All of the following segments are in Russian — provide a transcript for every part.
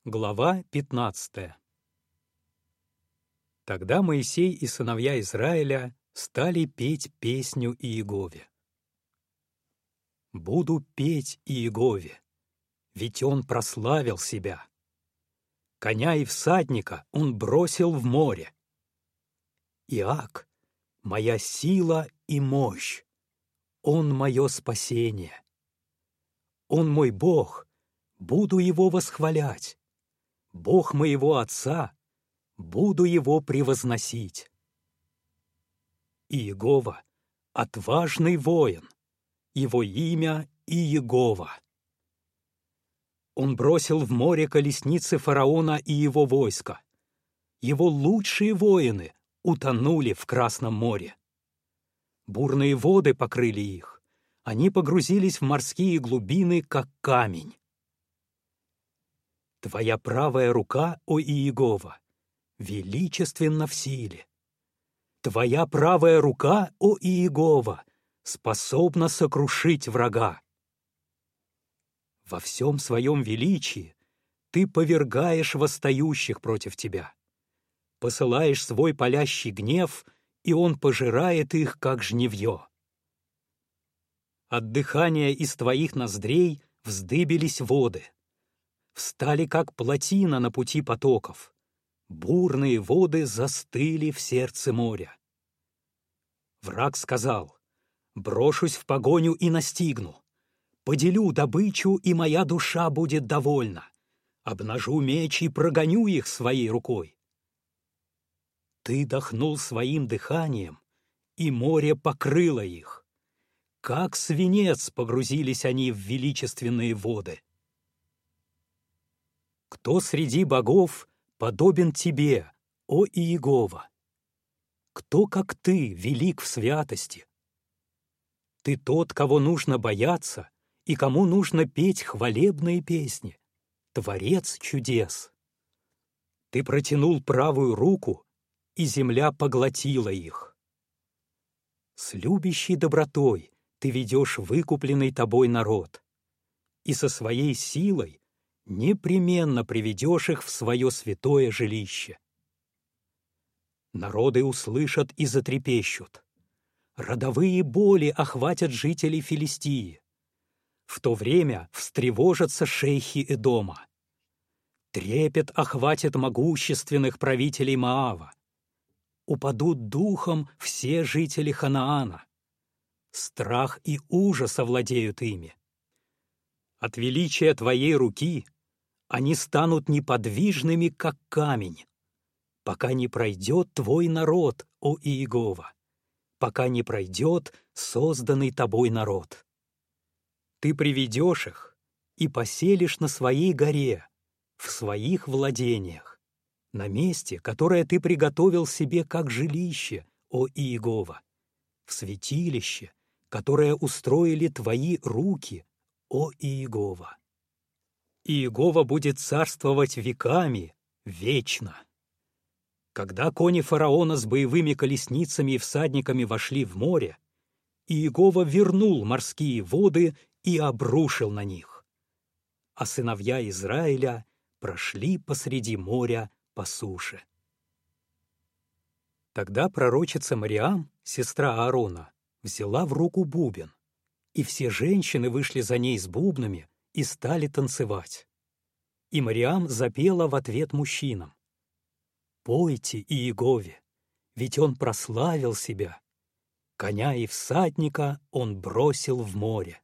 Глава 15. Тогда Моисей и сыновья Израиля стали петь песню Иегове. «Буду петь Иегове, ведь он прославил себя. Коня и всадника он бросил в море. Иак — моя сила и мощь, он мое спасение. Он мой Бог, буду его восхвалять. Бог моего отца, буду его превозносить. Иегова — отважный воин, его имя Иегова. Он бросил в море колесницы фараона и его войска. Его лучшие воины утонули в Красном море. Бурные воды покрыли их, они погрузились в морские глубины, как камень. Твоя правая рука, о Иегова, величественна в силе. Твоя правая рука, о Иегова, способна сокрушить врага. Во всем своем величии ты повергаешь восстающих против тебя. Посылаешь свой палящий гнев, и он пожирает их, как жнивье. От дыхания из твоих ноздрей вздыбились воды. Встали, как плотина на пути потоков. Бурные воды застыли в сердце моря. Враг сказал: «Брошусь в погоню и настигну. Поделю добычу, и моя душа будет довольна. Обнажу меч и прогоню их своей рукой». Ты дохнул своим дыханием, и море покрыло их. Как свинец погрузились они в величественные воды. Кто среди богов подобен тебе, о Иегова? Кто, как ты, велик в святости? Ты тот, кого нужно бояться и кому нужно петь хвалебные песни, Творец чудес. Ты протянул правую руку, и земля поглотила их. С любящей добротой ты ведешь выкупленный тобой народ, и со своей силой непременно приведешь их в свое святое жилище. Народы услышат и затрепещут. Родовые боли охватят жителей Филистии. В то время встревожатся шейхи Эдома. Трепет охватит могущественных правителей Моава. Упадут духом все жители Ханаана. Страх и ужас овладеют ими. От величия твоей руки они станут неподвижными, как камень, пока не пройдет твой народ, о Иегова, пока не пройдет созданный тобой народ. Ты приведешь их и поселишь на своей горе, в своих владениях, на месте, которое ты приготовил себе как жилище, о Иегова, в святилище, которое устроили твои руки, о Иегова. Иегова будет царствовать веками, вечно. Когда кони фараона с боевыми колесницами и всадниками вошли в море, Иегова вернул морские воды и обрушил на них. А сыновья Израиля прошли посреди моря по суше. Тогда пророчица Мириам, сестра Аарона, взяла в руку бубен, и все женщины вышли за ней с бубнами и стали танцевать. И Мириам запела в ответ мужчинам: «Пойте Иегове, ведь он прославил себя. Коня и всадника он бросил в море».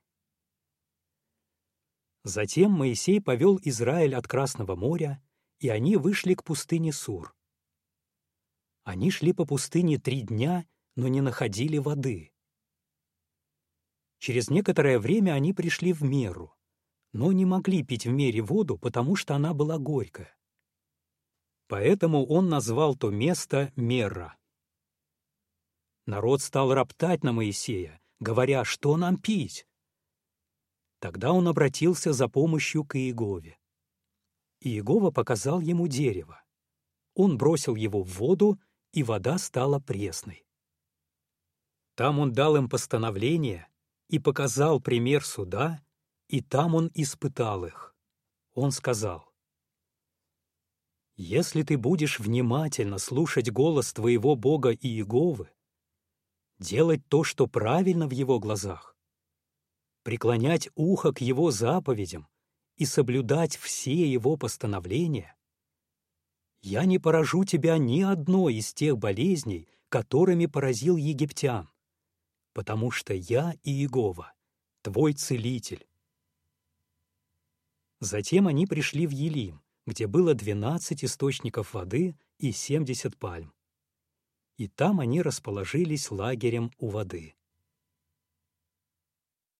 Затем Моисей повел Израиль от Красного моря, и они вышли к пустыне Сур. Они шли по пустыне 3 дня, но не находили воды. Через некоторое время они пришли в Меру, но не могли пить в Мере воду, потому что она была горькая. Поэтому он назвал то место Мерра. Народ стал роптать на Моисея, говоря: «Что нам пить?» Тогда он обратился за помощью к Иегове. Иегова показал ему дерево. Он бросил его в воду, и вода стала пресной. Там он дал им постановление и показал пример суда, и там он испытал их. Он сказал: Если ты будешь внимательно слушать голос твоего Бога Иеговы, делать то, что правильно в его глазах, преклонять ухо к его заповедям и соблюдать все его постановления, я не поражу тебя ни одной из тех болезней, которыми поразил египтян, потому что я Иегова, твой целитель». Затем они пришли в Елим, где было 12 источников воды и 70 пальм. И там они расположились лагерем у воды.